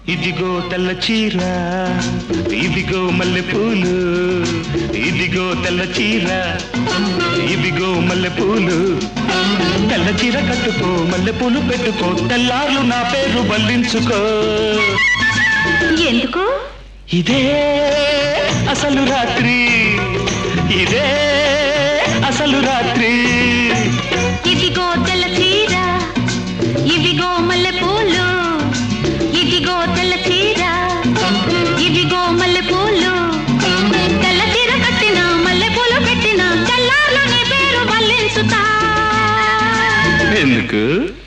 ఇదిగో తెల్ల చీర, ఇదిగో మల్లెపూలు, ఇదిగో తెల్ల చీర, ఇదిగో మల్లెపూలు. తెల్ల చీర కట్టుకో, మల్లెపూలు పెట్టుకో, తెల్లార్లు నా పేరు బల్లించుకో. ఎందుకు? ఇదే అసలు రాత్రి, ఇదే అసలు రాత్రి. ఇదిగో తెల్ల చీర, ఇదిగో మల్లెపూలు, ఇదిగో తెల్ల చీర, ఇదిగో మల్లెపూలు. తెల్ల చీర కట్టిన, మల్లెపూలు పెట్టిన, తెల్లార్లు నీ పేరు బల్లించుతా. ఎందుకు?